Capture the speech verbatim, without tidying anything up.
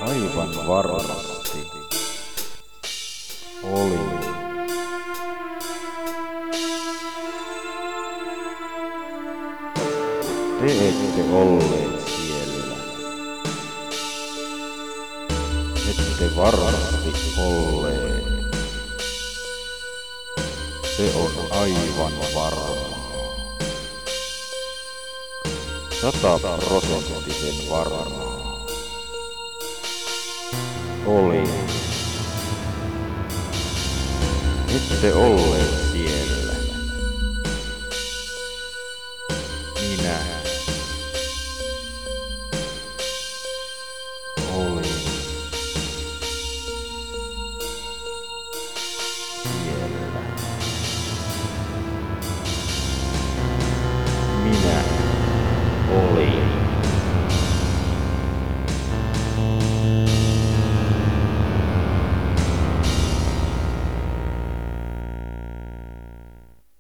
Aivan varmasti oli. Te ette olleet siellä. Ette varmasti olleet. Se on aivan varma. Sataprosenttisen varma. Oli. Ette olleet siellä.